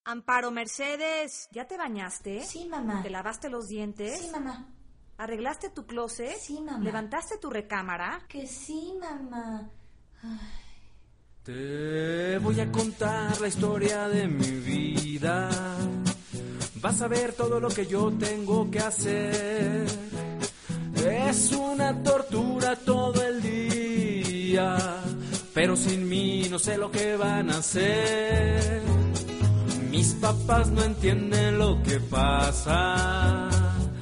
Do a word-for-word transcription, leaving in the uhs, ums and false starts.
Amparo, Mercedes, ¿ya te bañaste? Sí, mamá. ¿Te lavaste los dientes? Sí, mamá. ¿Arreglaste tu closet? Sí, mamá. ¿Levantaste tu recámara? Que sí, mamá. Ay. Te voy a contar la historia de mi vida. Vas a ver todo lo que yo tengo que hacer. Es una tortura todo el día, pero sin mí no sé lo que van a hacer. Mis papás no entienden lo que pasa.